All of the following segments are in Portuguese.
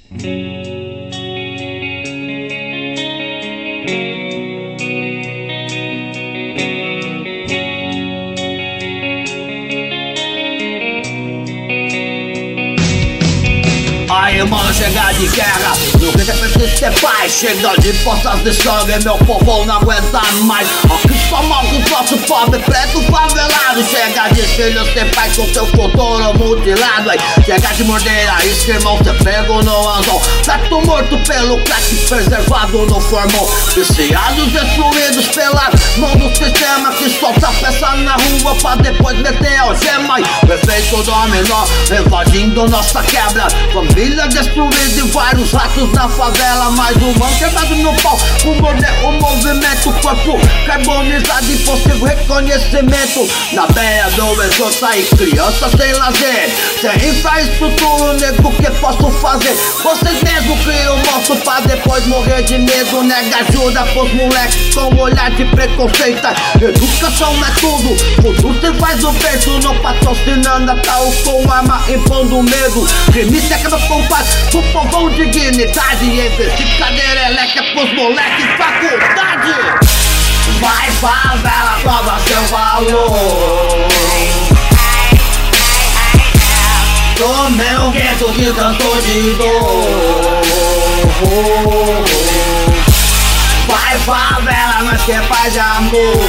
Aí, mano, chega de guerra, meu grito é preciso ter paz. Chega de poças de sangue, meu povo não aguenta mais. Aqui somos os nossos pobres, pretos favelados. Chega de filhos sem pai com seu futuro mutilado. Aí, chega de morder a isca, irmão, cê pego no anzol. Feto morto pelo crack, preservado no formol. Viciados, destruídos pela mão do sistema que solta peça na rua pra depois meter algema. O efeito dominó, invadindo nossa quebra. Família destruída e vários ratos na favela. Mais um mano quebrado no pau, com o movimento. Corpo carbonizado, impossível reconhecimento. Na beira do esgoto aí, criança sem lazer, sem infraestrutura, nego, que posso fazer? Vocês mesmos criam o monstro pra depois morrer de medo. Nega ajuda pros moleques com olhar de preconceito. Educação não é tudo, futuro cê faz o berço. Não patrocinando a tal com arma, impondo medo. Crime se acaba com paz, pro povão dignidade. E em vez de cadeira elétrica pros moleques faculdade. Vai favela, prova seu valor. Do meu gueto que cantou de dor. Vai favela, nós que é paz de amor.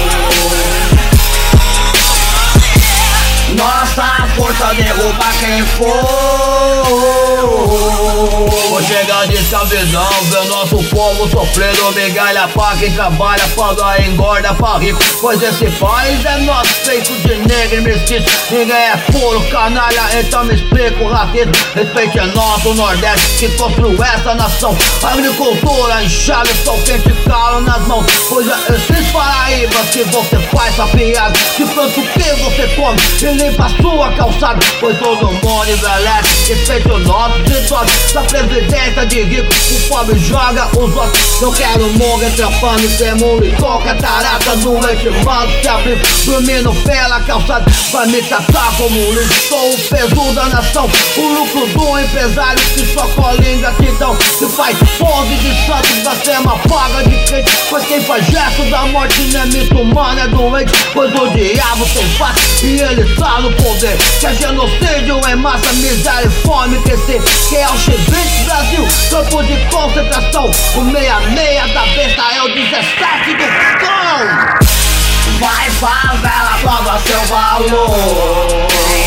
Nossa força derruba quem for. Vou chegar de escravidão, ver nosso povo sofrendo migalha pra quem trabalha, quando engorda pra rico. Pois esse país é nosso, feito de negro e mestiço. Ninguém é puro canalha, então me explica o racismo. Respeite é nosso Nordeste que construiu essa nação. Agricultura, enxada, sol quente e calo nas mãos. Pois é esses paraíbas que você faz sua piada. Que tanto que você come e limpa a sua calçada. Pois todo mundo envelhece, respeito nosso idosos. Da previdência de rico, o pobre joga os outros. Não quero morrer trampando, sem muro e com catarata doente. Mano, se abrir, dormindo pela calçada. Pra me tratar como um lixo, sou o peso da nação. O lucro do empresário que só cola em gratidão. Se faz pose de santo, da sema paga de crente. Pois quem faz gesto da morte não é mito humano, é doente. Pois o diabo tem face e ele tá no poder. Que é genocídio em massa, miséria e fome crescer. Que é Auschwitz, Brasil, campo de concentração. O 66 da besta é o 17 do cão. Vai favela, prova seu valor.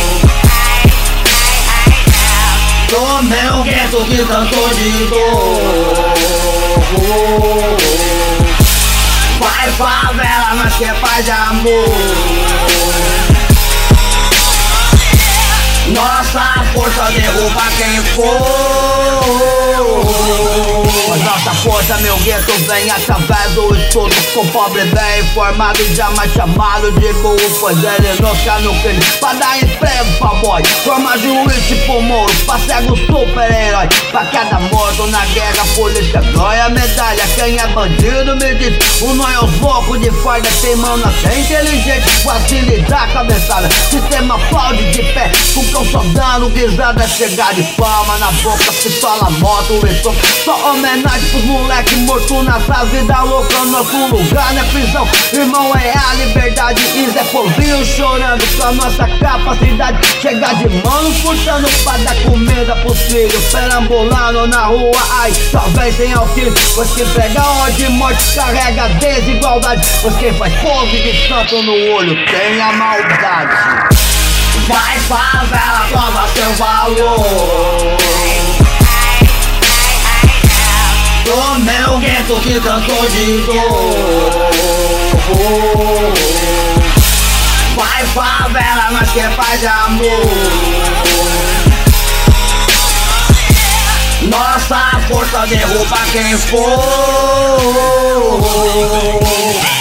Do meu gueto que cantou de dor. Vai favela, mas que é paz de amor. Nossa força derruba quem for. Mas nossa força, meu gueto, vem através do estudo. Com pobre bem informado e jamais chamado de burro. Pois ele não quer no crime pra dar emprego pra boy. Forma juiz tipo Moro, pra cego super-herói. Pra cada morto na guerra, a polícia ganha medalha. Quem é bandido me diz, o nós é os loucos de farda. Tem mão na ser inteligente, facilidade cabeçada. Sistema aplaude de pé, com cão só dando guisada. Chegar de palma na boca, pistola, moto e soco. Só homenagem pros moleque morto nessa vida louca. Nosso lugar não é prisão, irmão, é a liberdade. Isso é povinho chorando com a nossa capacidade. Chegar de mano furtando pra dar comida pros filhos. Perambulando na rua, ai, talvez sem auxílio. Pois quem pega ódio e morte carrega desigualdade. Pois quem faz pose de santo no olho tem a maldade. Vai favela, prova seu valor. Do meu gueto que cantou de dor. Vai favela, mas que é paz de amor. Nossa força derruba quem for.